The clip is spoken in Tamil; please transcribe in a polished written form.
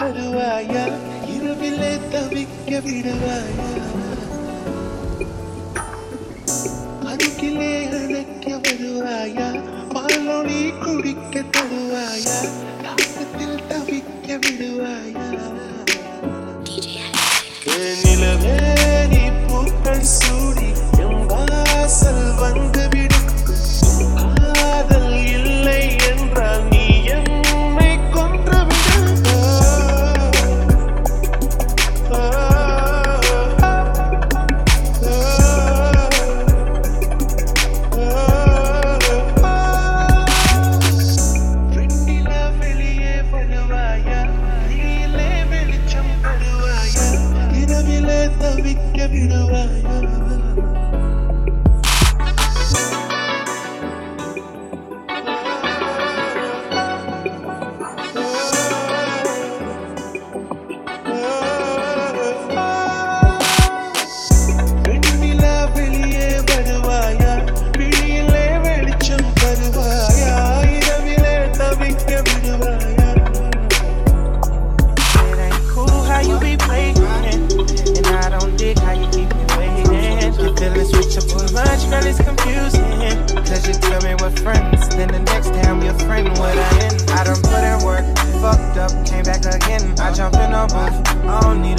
வருவாயா இரவிலே தவிக்க விடுவாயா அருகிலே அழைக்க வருவாயா பாலொளி குடிக்க தருவாயா தாக்கத்தில் தவிக்க விடுவாயா நிலவே நீ பூக்கள் சூடி எம் வாசல் வந்துவிடும் காதல் இல்லை என்றால் நீ என்னை கொன்றுவிடு வெண்ணிலா வெளியே வருவாயா நீலே வெளிச்சம் தருவாயா இரவிலே தவிக்க விடுவாயா வெண்ணிலா வெளியே வருவாயா விழியிலே வெளிச்சம் தருவாயா இரவிலே தவிக்க விடுவாயா It ain't cool how you be playing, and I don't dig how you keep me waiting. Your feelings switch up too much, girl, it's confusing. Cause you tell me we're friends, then the next time we're friend with I end. I done put in work, fucked up, came back again. I jump in a booth, I don't need